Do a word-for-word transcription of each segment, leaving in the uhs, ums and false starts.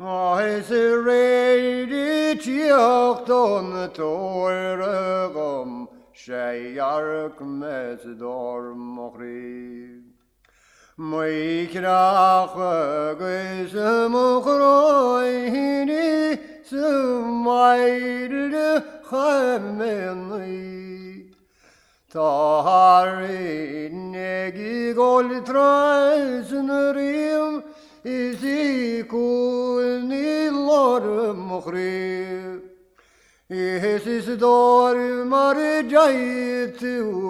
Is ready tjochton toeregom, Shejark met dormogri. Moi krach gesem groini, Smeide chameni. Tahari negi gol trasnerim, Is ikul ni lor mokhrib. Is is dor mar jayt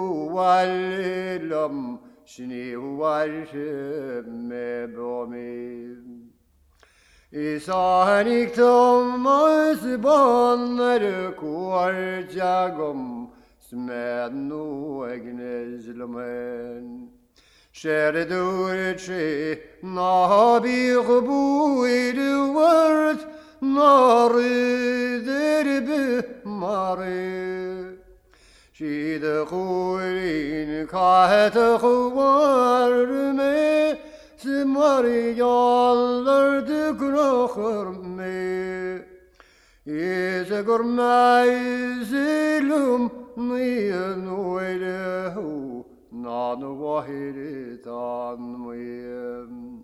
walam shni wal me bomim. Is anik tom as banner kuar jagom smed nu egnezlmen. Sher durche na bi gbuid word nar derbe mare. She de goin kahet gwar me smari yaller de grocher me. Is a gormai zilum ni noide ho. Nan wahid an muyem.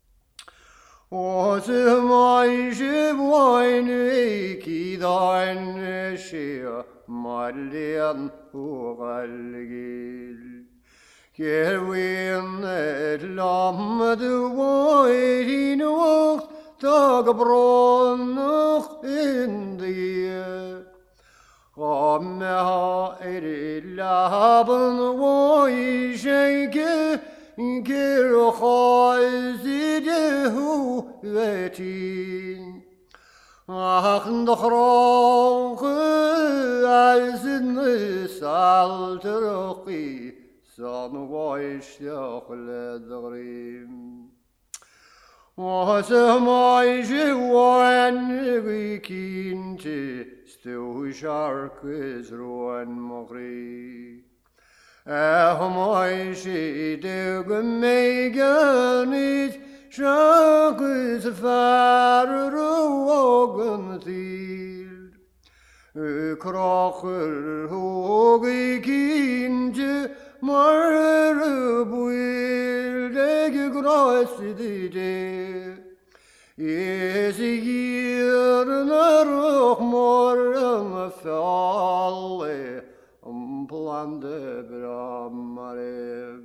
O se mai je wine ki dain shia marlian ugalgil. Ger win et lam de wine wacht tag bronach in die. Om ha er laben woi shake ger khazide hu vetin. Ach ndkhroch azn saltroqi san woi shakhl dgrim. وسماي جوان ويكينتي ستو شارك زروان مغري أهماي شيدو ميغانيت شاك زفار روغن ثيل كراخر هوغي كينتي مر بويل دeg gras dide. Is hier naar morgen falle om plande bramare.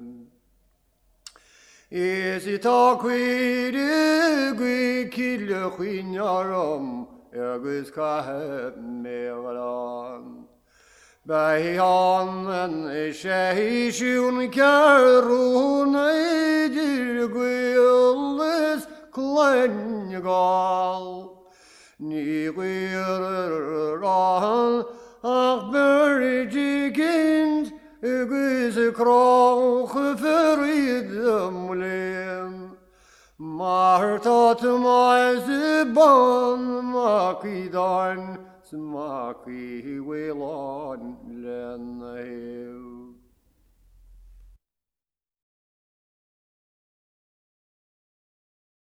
Is it a quid gui kille quinarom ergus kahe mevalan. Bij handen zij zo'n karun eidir gwilles klengal. Ni gwirran ach berdigint gwis kroch verridem lem. Maar tot mij ze ban makidan Smaki wilon len